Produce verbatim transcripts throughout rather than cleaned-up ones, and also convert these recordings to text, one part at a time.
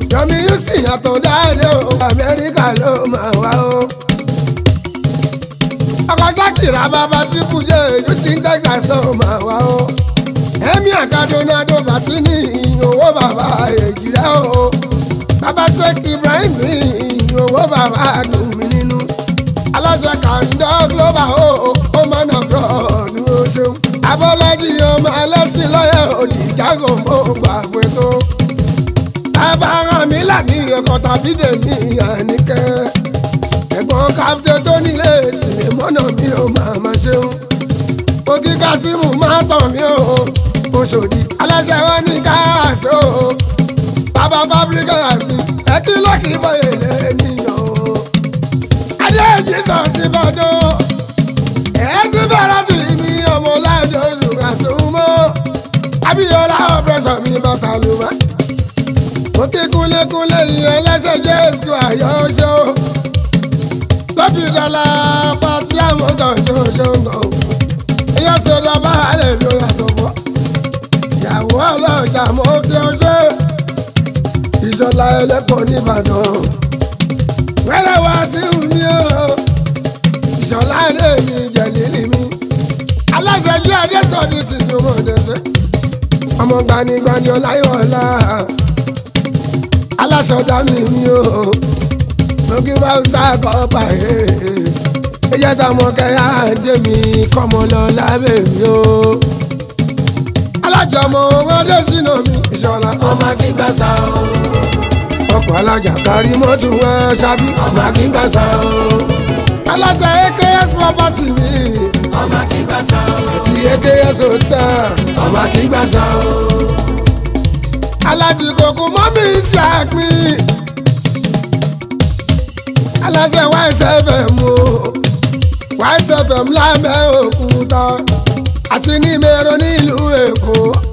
Yomi Yusi àtọ̀dáde o Amẹ́ríkà ló máa wá o. ọkọ̀ sákìrà bàbá triple j Yusi Texas ló máa wá o. ẹ̀mí àkàdúnádó Bàsínì owó bàbá èjìrẹ́ o. bàbá Sheikh Ibrahim owó bàbá dùn mí nínú. aláṣẹ kàńdọ́ global o ó máa nà bọ̀ ọ̀dún oṣù. Abọ́lájí ọmọ ẹlẹ́sìn lọ́yẹ̀ òdì jágò mọ́ gbàgbé tó. bàbá ara mi láti ọkọ̀ tàbí dèmí àníkẹ́. ẹ̀gbọ́n káfíńtì tó nílé ìsìlẹ̀ mọ́nà mi ò máa ma ṣeun. òkè Kásímù máa tàn mí o. Òṣòdì aláṣẹ wọn ní káàsó. bàbá fabricas ni ẹ kí lọ́kì bọ́yẹ̀ lẹ́nìyàn o. adé Jesus ti bọ́dọ̀. ẹ̀ ti bẹ̀rẹ̀ tì mí ọmọ láìjọ oṣù àṣùmọ́. Abíọ́lá ọ̀pẹ̀sọ̀ mi bàtà lù wá. òkè kúnlékúnlé ìyẹn lẹ́sẹ̀ jẹ́ èsù àyọ̀ṣọ́. tóbi dọ́là pàtí àmọ́tọ̀ ṣoṣoǹgọ̀. ìyá sọ̀dọ̀ bá àlẹ́ ló yàtọ̀ fọ́. ìyàwó ọlọ́jà mọ́ kí ọ ṣe. ìjọba ẹlẹ́pọ̀ nìbàdàn. wẹ́rẹ́ wá sí mi o. ìṣọ̀lá ẹ̀dẹ́ mi jẹ̀lílì mi. aláṣẹ jí adé sọ̀dí kìí mọ̀ dẹ́sẹ̀. ọmọ gbanigbani ọláyọ̀ọ́lá. aláṣọdá mi mi o. mo kí bá ń sá kọ́ pa ẹ̀. ẹ̀jẹ̀ tá mọ kẹ́yà dé mi kọ́mọ lọ lábẹ́ mi o. alájà ọmọ ọmọdé sínú mi. ìṣọ̀lá ọmọ akíngbàsá o. ọkọ̀ alájà kárí mọ́tò wọn ṣábí. ọmọ akíngbàsá o. alájà A K S property mi. ọmọ akíngbàsá o. àti A K S hotel. ọmọ akíngbàsá o. alájì kòkó mọ́mí ṣe àpín. aláṣẹ Y S F M o. Y S F M lábẹ́ òkúta àti ní mẹ́rọ nílùú Èkó.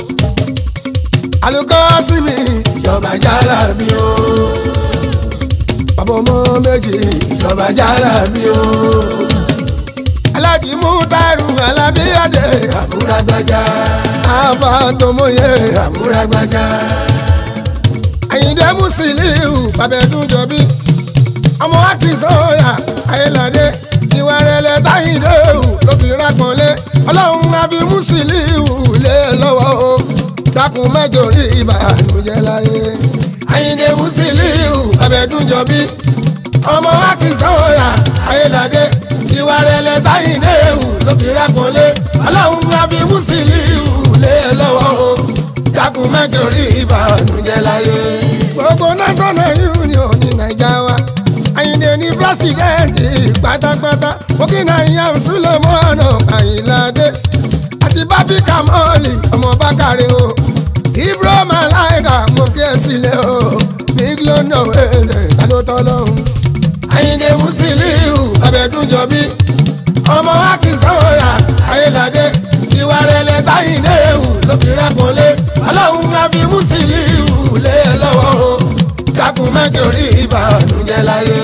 alukọ́ sí mi ìjọba jálá mi o. bàbá ọmọ méjì ìjọba jálá mi o. alájì mú tàrú alábíyàdé. àbúrà gbàjà. àbá tọmọye. àbúrà gbàjà. Àyìndé Musiliu Babẹ́dúnjọbí. ọmọ akínsọ́yà ayéládé. ìwà rẹ̀lẹ̀ táyìndé ló fi rákànlé. ọlọ́run àbí Musiliu lé lọ́wọ́ o. dákun mẹ́jọ rí ìbànújẹ́ láyé. Àyìndé Musiliu Babẹ́dúnjọbí. ọmọ akínsọ́yà ayéládé. ìwà rẹ̀lẹ̀ táyìndé ló fi rákànlé. ọlọ́run àbí Musiliu lé lọ́wọ́ o. dákun mẹ́jọ rí ìbànújẹ́ láyé. gbogbo national union ní naija wa. Àyìndé ní pírẹsidẹ́ǹtì pátápátá. òkìnà ìyá Sulemọ́nà Àyìnládé. àti bábí Kamoli ọmọ Bákàrẹ́ o. Ibro Malaika mo kí ẹ sílẹ̀ o. big lona wẹ̀lẹ̀ tálótọ́ lọ́hùn. Àyìndé Musiliu Babẹ́dúnjọbí. ọmọ akínsọ́yà ayéládé. ìwà rẹ̀lẹ̀ táyìndé ló fi rákànlé. ọlọ́run á fi Musiliu lé lọ́wọ́ o. dákun mẹ́jọ rí ìbànújẹ́ láyé.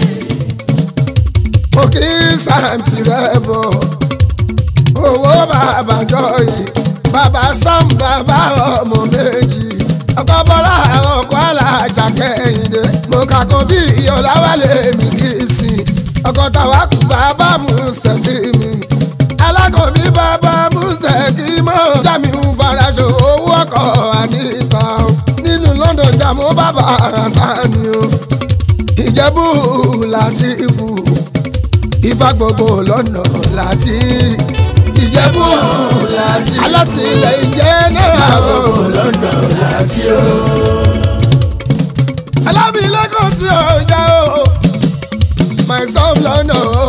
mo kí Sáǹtì rẹ̀ bọ̀. owó bàbá jọyì. bàbá Sam bàbá ọmọ méjì. ọkọ Bọ́lá ọkọ Alájà Kẹ́hìndé. mo kàkọ́ bí Ọláwálé mi kì í sìn. ọkọ Tàwákù bàbá Mùsítẹ́kìmí. alákọ̀ọ́bí bàbá Mùsítẹ́kìmọ́. Jamiu Faraṣọ owó ọkọ̀ Àníta o. nínú London jàmú bàbá Sani o. Ìjẹ̀bú láti ìfù. Ifá gbogbo lọ́nà láti. Ìjẹ̀bú láti. alátìlẹyìn jẹ́ náà gbogbo lọ́nà láti o. alábìlẹ́kọ̀ọ́ sí ọjà o. my son lọ́nà o.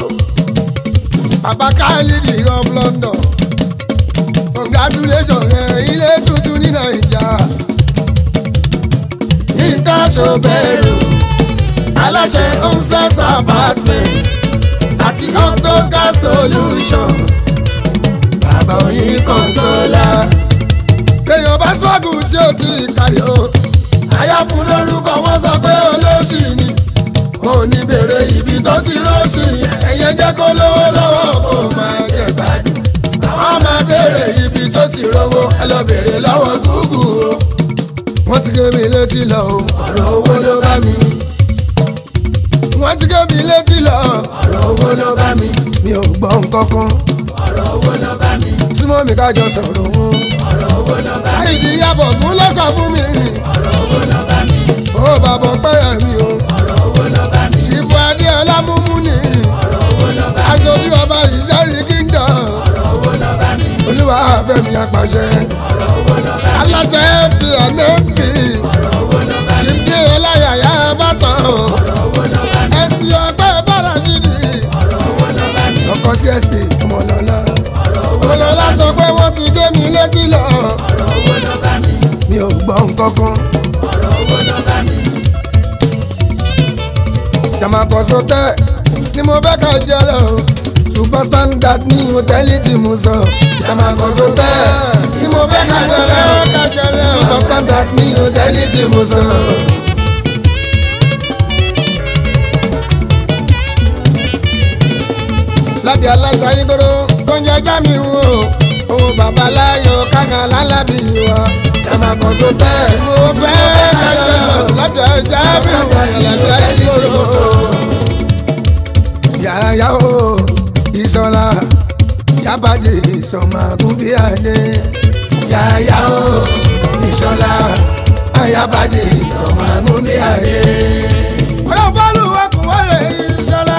bàbá Khalidi of London. congratulations ẹ̀ ilé tuntun ní Naija. Yínká Ṣòbẹ̀rù aláṣẹ Homestead apartment àti Octocar solution. bàbá oyin Kọ́nsọ́lá. kéèyàn bá sọ́ọ̀gù tí ó ti kárí o. àyà fún lórúkọ wọn sọ pé olóṣì ni. mo ní bèrè ibi tó ti rọ́ọ̀ṣì yẹn. ẹ̀yẹ jẹ́ kó lówó lọ́wọ́ kó máa jẹ gbádùn. àwọn máa bèrè ibi tó ti rówó ẹ lọ bèrè lọ́wọ́ Google o. wọ́n ti gé mi létí lọ o. ọ̀rọ̀ owó ló bá mi. wọ́n ti gé mi létí lọ. ọ̀rọ̀ owó ló bá mi. mi ò gbọ́ nǹkan kan. ọ̀rọ̀ owó ló bá mi. súnmọ́ mi ká jọ sọ̀rọ̀ owó. ọ̀rọ̀ owó ló bá mi. Sáìdì Ìyábọ̀ Ògún ló sọ fún mi. ọ̀rọ̀ owó ló bá mi. ó bàbá pẹ́yà mi o. ọ̀rọ̀ owó ló bá mi. ṣìfù Adéọlá múmú ni. ọ̀rọ̀ owó ló bá mi. aṣojú ọba ìṣẹ́rí kíngdọ̀. ọ̀rọ̀ owó ló bá mi. olúwa fẹ́mi apàṣẹ. ọ̀rọ̀ owó ló bá mi. aláṣẹ ẹ̀pì ọ̀nẹ́pì. ọ̀rọ̀ owó ló bá mi. ṣìfù ọláyàyà bàtàn. ọ̀rọ̀ owó ló bá mi. ẹ̀sìn ọgbẹ́ bára ṣídì. ọ̀rọ̀ owó ló bá mi. ọkọ̀ sí ẹ̀sìn ọmọlọ́lá. ọ̀rọ̀ owó ló bá mi. ọmọlọ́lá sọ pé wọ́n ti gé mi létí lọ. ọ̀rọ̀ owó ló bá mi. mi ò gbọ́ nǹkan kan. ọ̀rọ̀ owó ló bá mi. jàmàkọ́sọ tẹ́ ni mo fẹ́ ká jẹ lọ. super standard ní hòtẹ́ẹ̀lì tí mo sọ. jàmàkọ́sọ tẹ́ ni mo fẹ́ ká jẹ lọ. super standard ní hòtẹ́ẹ̀lì tí mo sọ. lábẹ́ aláṣà ìgboro tó ń jẹjá mi wò. owó babaláyọ̀ kága lálábì wa. jàmàkọ́sọ tẹ́ ni mo fẹ́ ká jẹ lọ. lábẹ́ ajá mi wò. aláṣà ìgboro. yàyà o ìṣọ̀lá yábàdé ìṣọ̀màgúnbíàdé. yàyà o ìṣọ̀lá ayábàdé ìṣọ̀màgúnbíàdé. ọ̀rọ̀ bọ́ọ̀lù ọkùnrin ìṣọ̀lá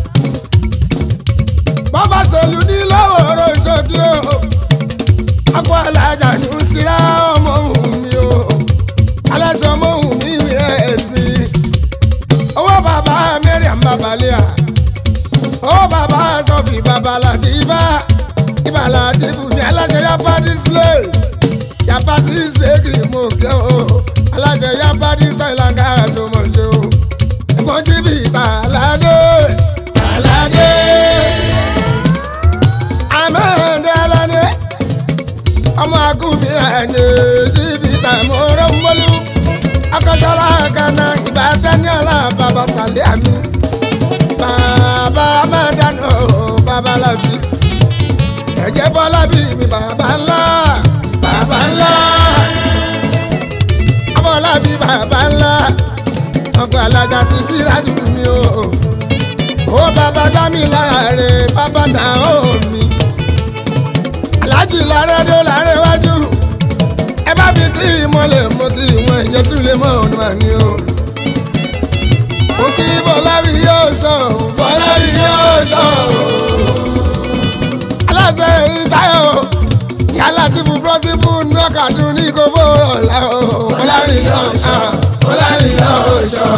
bàbá sọ̀lù ní lọ́wọ́ ọ̀rọ̀ ìṣòdì o. akọ alájà ní síra ọmọ òun mi o. aláṣọ ọmọ òun mi rẹ̀ ẹ̀sìn. owó bàbá mẹ́rin babalẹ́à. ó bàbá sọ̀fì bàbá láti ibà. ibà láti bù ní aláṣẹ yapa display. yapa display kì í mú kẹ́ o. aláṣẹ yapa display làǹkà àtọmọ̀ ṣe o. ẹ̀gbọ́n síbi ìta aládé. aládé. àmọ́ọ̀dé aládé. ọmọ akúbi ẹni síbi ìta mọ́rọ́ mọ́lú. akọ́sọ́lá kaná ìbátan ní ọ̀la bàbá tàlẹ́ àmì. bàbá máa dáná bàbá láti. ẹ̀jẹ̀ bọ́lá bí mi bàbá ńlá. bàbá ńlá. abọ́lá bí bàbá ńlá. ọkọ̀ alájà sí kíláàdù mi o. ó bàbá dá mi láre bàbá náà ó mi. aláàjì láre dó láre wájú. ẹ bá fi kí ìmọ̀lẹ̀ mọ́ kí ìwọ̀n ìjẹ́sí lè mọ̀ ọ̀nà àní o. ó kí bọ́lárí yóò sọ bọ́lárí yóò sọ. aláṣẹ ìtayọ̀ yálà tí mo pọ́sibú nọ́kàdún ní kókó ọ̀la o. bọ́lárí yóò sọ bọ́lárí yóò sọ.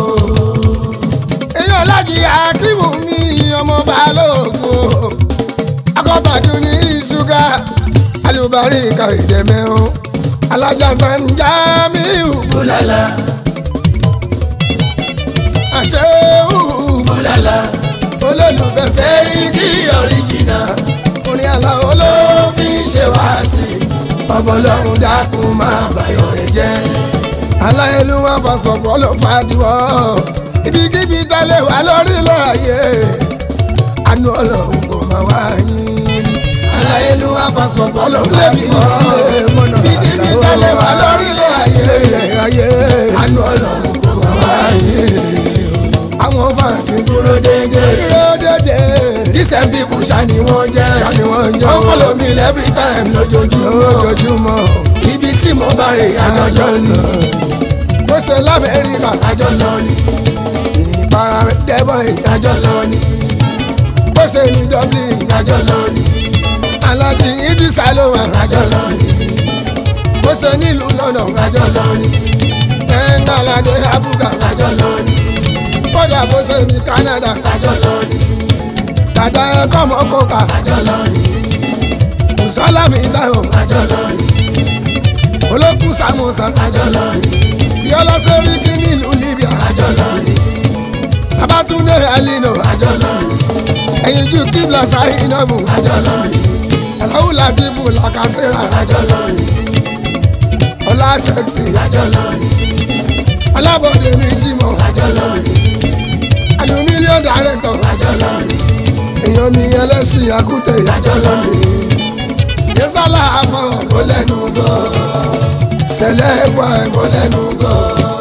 èèyàn lájì akíwù mi ọmọ balógun. akọ́tàdún ní ṣúgà alùbárí kàìdẹ̀mẹ́rún. alájà sanja mi ò búlálà. àṣewù búlálà. olólùfẹ́ Sẹ́ríkì ọ̀ríjìnà. orin aláwọ̀ ló fi ń ṣe wá sí i. ọbọ̀lọ́run dákun máa bàyọ̀ rẹ̀ jẹ́. aláyélúwà pásítọ̀ ló fàdíwọ́. ibikíbi tẹ́lẹ̀ wá lórílẹ̀ ayé. àánú ọlọ́run kò máa wá yín. aláyélúwà pásítọ̀ ló fàdíwọ́. ibikíbi tẹ́lẹ̀ wá lórílẹ̀ ayé. àánú ọlọ́run kò máa wá yín. àwọn fans mi dúró déédéé. dúró déédéé. decent people ṣáni wọ́n jẹ́. ṣáni wọ́n jẹ́. wọ́n follow me every time lójoojúmọ́. lójoojúmọ́. ibi tí mo bá rè àjọ lọ. bó ṣe lamẹ́ríkà àjọ lọ ni. ìpara dẹ́bọ̀ àjọ lọ ni. bó ṣe ní dublin àjọ lọ ni. alájí idrisa ló wà. àjọ lọ ni. bó ṣe nílùú london àjọ lọ ni. ẹ̀ńgàládé abuga. àjọ lọ ni. kódà bó ṣe ní canada. àjọ lọ ni. dàda ẹ̀kọ́ mọ́ kóka. àjọ lọ ni. mùsọ́lámì táwọn. àjọ lọ ni. olókùn samusa. àjọ lọ ni. bíọ́lá Sẹ́ríkì nílùú libya. àjọ lọ ni. babatunde alino. àjọ lọ ni. ẹ̀yin jù kíbla sáyinabu. àjọ lọ ni. aláwù láti bù làkàṣẹ́ra. àjọ lọ ni. ọlá sẹ́ksì. àjọ lọ ni. alábọ̀dé mi jímọ̀. àjọ lọ ni. àdùn mílíọ̀nù dàrẹ́tọ̀. àjọ lọ ni. èèyàn mi ẹlẹ́sìn àkútè. àjọ lọ ni. yẹ́sàlá àfọ̀n kò lẹ́nu gbọ́. ṣẹlẹ̀ wà ẹ̀mọ́ lẹ́nu gan.